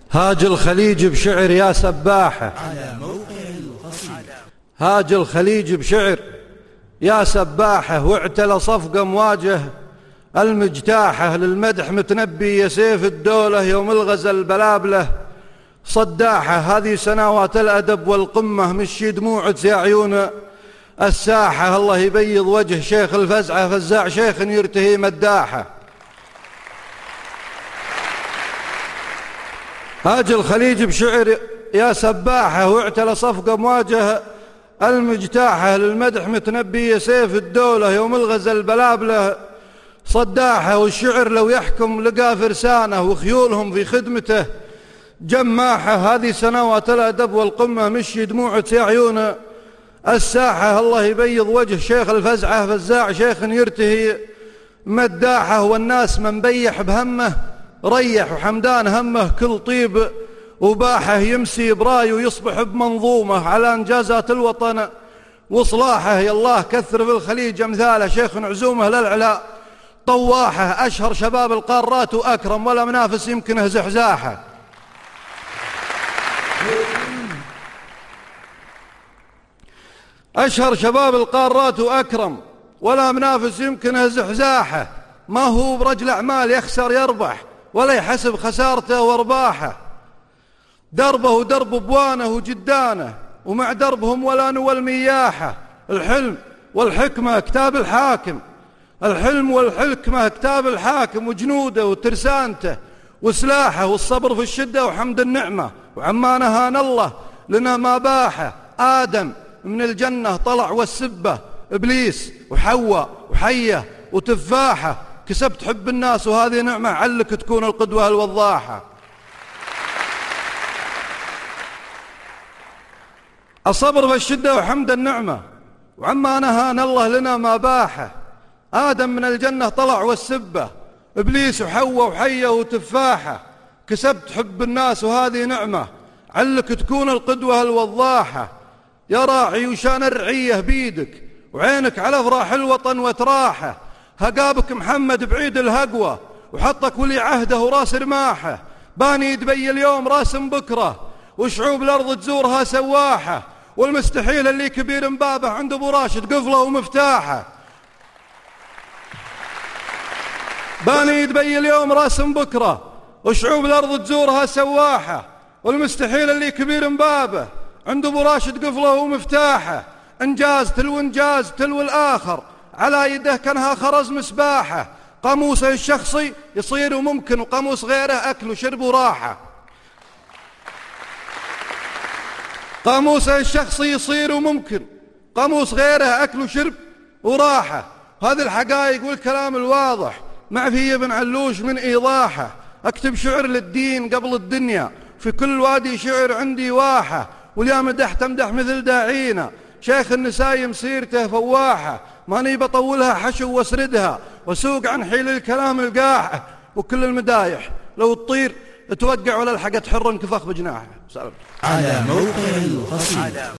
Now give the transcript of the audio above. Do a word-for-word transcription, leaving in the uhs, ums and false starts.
هاج الخليج بشعر يا سباحة. على موقع القصيدة. هاج الخليج بشعر يا سباحة، واعتلى صفقة مواجه المجتاحة، للمدح متنبي يا سيف الدولة، يوم الغزل بلابله صداحة. هذه سنوات الأدب والقمة، مشي دموع يا عيون الساحة. الله يبيض وجه شيخ الفزعة، فزاع شيخ يرتهي مداحة. هاج الخليج بشعر يا سباحة، واعتلى صفقة مواجه المجتاحة، للمدح متنبي يا سيف الدولة، يوم الغزل بلابله صداحة. والشعر لو يحكم لقى فرسانه، وخيولهم في خدمته جماحة. هذه سنوات الأدب والقمة، مشي دموع يا عيون الساحة. الله يبيض وجه شيخ الفزعة، فزاع شيخ يرتهي مداحة. والناس من بيح بهمه ريح، وحمدان همه كل طيب وباحه، يمسي براي ويصبح بمنظومه على انجازات الوطن وصلاحه. يا الله كثر في الخليج امثاله، شيخ عزومه للعلاء طواحه، اشهر شباب القارات واكرم، ولا منافس يمكنه زحزاحه. اشهر شباب القارات واكرم، ولا منافس يمكنه زحزاحه. ما هو برجل اعمال يخسر يربح، ولا يحسب خسارته وارباحه. دربه ودرب بوانه وجدانه، ومع دربهم ولا نوى المياحه. الحلم والحكمة كتاب الحاكم، الحلم والحكمة كتاب الحاكم، وجنوده وترسانته وسلاحه، والصبر في الشدة وحمد النعمة، وعما نهانا الله لنا ما باحه. آدم من الجنة طلع والسبة، إبليس وحواء وحية وتفاحة. كسبت حب الناس وهذه نعمة، علك تكون القدوة الوضاحة. الصبر في الشدة وحمد النعمة، وعما نهانا الله لنا ما باحه. آدم من الجنة طلع والسبة، إبليس وحواء وحية وتفاحة. كسبت حب الناس وهذه نعمة، علك تكون القدوة الوضاحة. يا راعي وشان الرعية بيدك، وعينك على افراح الوطن وتراحه. هقابك محمد بعيد الهقوة، وحطك ولي عهده وراس رماحه. باني دبي اليوم راسم بكرة، وشعوب الأرض تزورها سواحة. والمستحيل اللي كبير مبابه عند أبو راشد قفله ومفتاحه. باني دبي اليوم راسم بكرة، وشعوب الأرض تزورها سواحة. والمستحيل اللي كبير مبابه عند أبو راشد قفله ومفتاحه. إنجاز تلو إنجاز تلو الآخر، على يده كانها خرز مسباحة. قاموسه الشخصي يصير ممكن، وقاموس غيره أكل وشرب وراحة. قاموسه الشخصي يصير ممكن، قاموس غيره أكل وشرب وراحة. هذه الحقائق والكلام الواضح، ما في ابن علوش من إيضاحه. أكتب شعر للدين قبل الدنيا، في كل وادي شعر عندي واحة. واليا مدح تمدح مثل داعينا، شيخ النسايم سيرته فواحة. ماني بطولها حشو واسردها، وسوق عن حيل الكلام القاحة. وكل المدايح لو تطير توقع، ولا لحقت حر انكفاخ بجناحه. على موقع القصيدة.